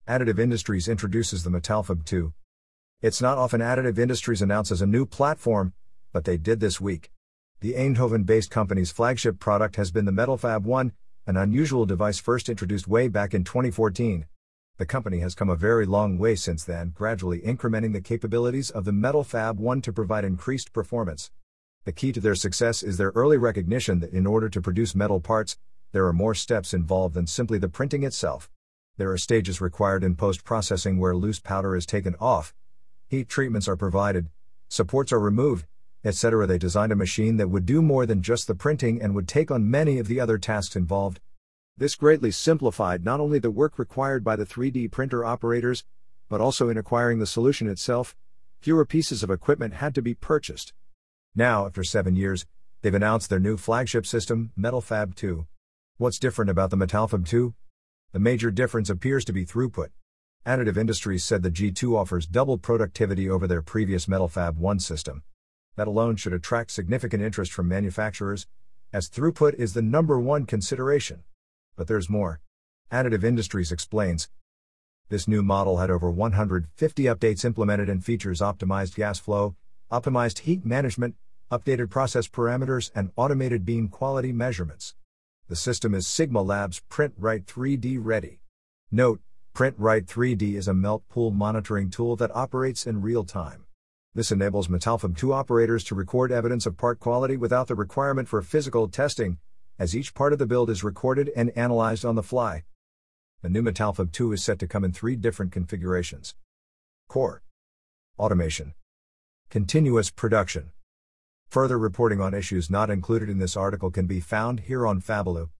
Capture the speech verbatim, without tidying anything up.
Additive Industries introduces the Metalfab two. It's not often Additive Industries announces a new platform, but they did this week. The Eindhoven-based company's flagship product has been the Metalfab one, an unusual device first introduced way back in twenty fourteen. The company has come a very long way since then, gradually incrementing the capabilities of the Metalfab one to provide increased performance. The key to their success is their early recognition that in order to produce metal parts, there are more steps involved than simply the printing itself. There are stages required in post-processing where loose powder is taken off, heat treatments are provided, supports are removed, et cetera. They designed a machine that would do more than just the printing and would take on many of the other tasks involved. This greatly simplified not only the work required by the three D printer operators, but also in acquiring the solution itself. Fewer pieces of equipment had to be purchased. Now, after seven years, they've announced their new flagship system, Metalfab two. What's different about the Metalfab two? The major difference appears to be throughput. Additive Industries said the G two offers double productivity over their previous Metalfab one system. That alone should attract significant interest from manufacturers, as throughput is the number one consideration. But there's more. Additive Industries explains. This new model had over one hundred fifty updates implemented and features optimized gas flow, optimized heat management, updated process parameters, and automated beam quality measurements. The system is Sigma Labs PrintRite three D ready. Note, PrintRite three D is a melt pool monitoring tool that operates in real time. This enables Metalfab two operators to record evidence of part quality without the requirement for physical testing, as each part of the build is recorded and analyzed on the fly. The new Metalfab two is set to come in three different configurations: Core, Automation, Continuous Production. Further reporting on issues not included in this article can be found here on Fabaloo.